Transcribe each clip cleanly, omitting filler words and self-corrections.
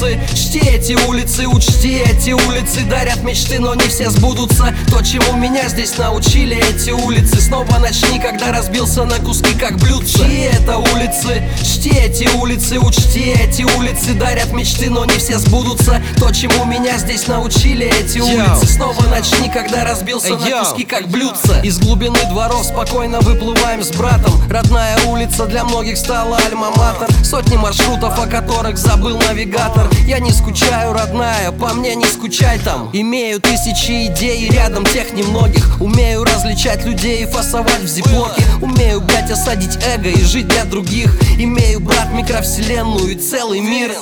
улицы, чти эти улицы, учти эти улицы. Дарят мечты, но не все сбудутся. То, чему меня здесь научили эти улицы. Снова начни, когда разбился на куски, как блюдце. Чти это улицы, чти эти улицы, учти эти улицы. Дарят мечты, но не все сбудутся. То, чему меня здесь научили эти улицы. Снова начни, когда разбился на куски, как блюдце. Из глубины дворов спокойно выплываем с братом. Родная улица для многих стала альма-матер. Сотни маршрутов, о которых забыл навигатор. Я не скучаю, родная, по мне не скучай там. Имею тысячи идей, рядом тех немногих. Умею различать людей и фасовать в зиплоке. Умею, блять, осадить эго и жить для других. Имею, брат, микровселенную и целый мир.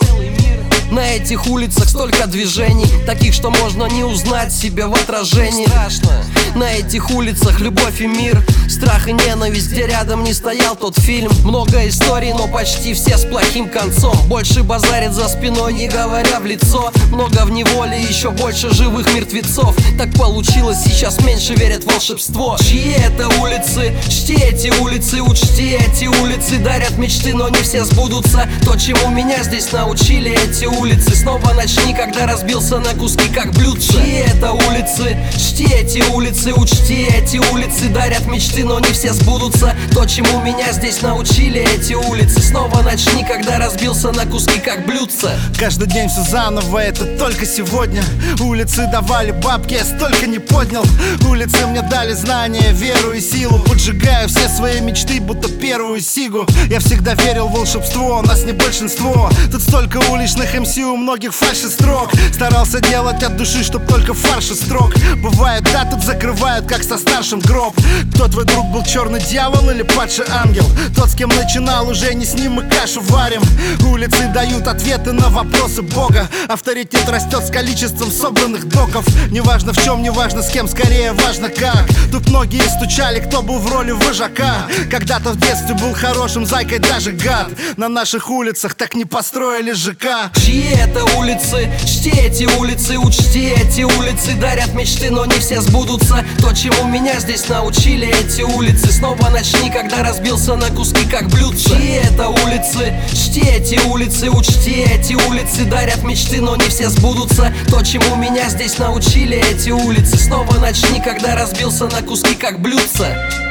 На этих улицах столько движений, таких, что можно не узнать себя в отражении. Страшно. На этих улицах любовь и мир, страх и ненависть, где рядом не стоял тот фильм. Много историй, но почти все с плохим концом. Больше базарит за спиной, не говоря в лицо. Много в неволе, еще больше живых мертвецов. Так получилось, сейчас меньше верят в волшебство. Чьи это улицы, чти эти улицы, учти эти улицы. Дарят мечты, но не все сбудутся. То, чему меня здесь научили эти улицы. Снова начни, когда разбился на куски, как блюдце. Чти это улицы, чти эти улицы, учти эти улицы. Дарят мечты, но не все сбудутся. То, чему меня здесь научили эти улицы. Снова начни, когда разбился на куски, как блюдце. Каждый день все заново, это только сегодня. Улицы давали бабки, я столько не поднял. Улицы мне дали знания, веру и силу. Поджигаю все свои мечты, будто первую сигу. Я всегда верил в волшебство, нас не большинство. Тут столько уличных МС, у многих фальши строк. Старался делать от души, чтоб только фарш и строк. Бывает, да, тут закрывают, как со старшим гроб. Кто твой друг был, черный дьявол или падший ангел? Тот, с кем начинал, уже не с ним мы кашу варим. Улицы дают ответы на вопросы Бога. Авторитет растет с количеством собранных доков. Неважно в чем, неважно с кем, скорее важно как. Тут многие стучали, кто был в роли вожака. Когда-то в детстве был хорошим зайкой даже гад. На наших улицах так не построили ЖК. Чьи это улицы, чти эти улицы, учти эти улицы. Дарят мечты, но не все сбудутся. То, чему меня здесь научили эти улицы. Снова начни, когда разбился на куски, как блюдце. Чьи это улицы, чти эти улицы, учти эти улицы. Дарят мечты, но не все сбудутся. То, чему меня здесь научили эти улицы. Снова начни, когда разбился на куски, как блюдце.